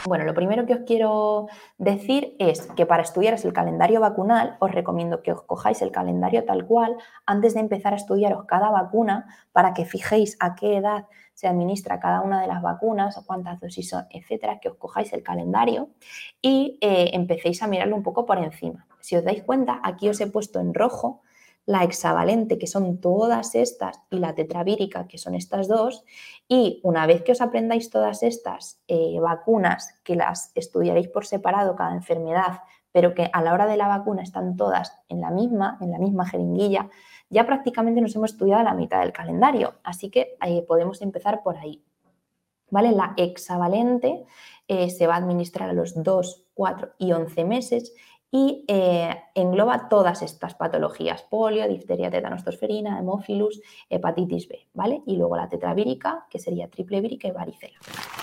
Bueno, lo primero que os quiero decir es que para estudiaros el calendario vacunal os recomiendo que os cojáis el calendario tal cual antes de empezar a estudiaros cada vacuna para que fijéis a qué edad se administra cada una de las vacunas o cuántas dosis son, etcétera, que os cojáis el calendario y empecéis a mirarlo un poco por encima. Si os dais cuenta, aquí os he puesto en rojo la hexavalente, que son todas estas, y la tetravírica, que son estas dos, y una vez que os aprendáis todas estas vacunas, que las estudiaréis por separado cada enfermedad, pero que a la hora de la vacuna están todas en la misma jeringuilla, ya prácticamente nos hemos estudiado la mitad del calendario, así que podemos empezar por ahí. ¿Vale? La hexavalente se va a administrar a los 2, 4 y 11 meses y engloba todas estas patologías: polio, difteria, tétanos, tosferina, hemófilus, hepatitis B, ¿vale? Y luego la tetravírica, que sería triple vírica y varicela.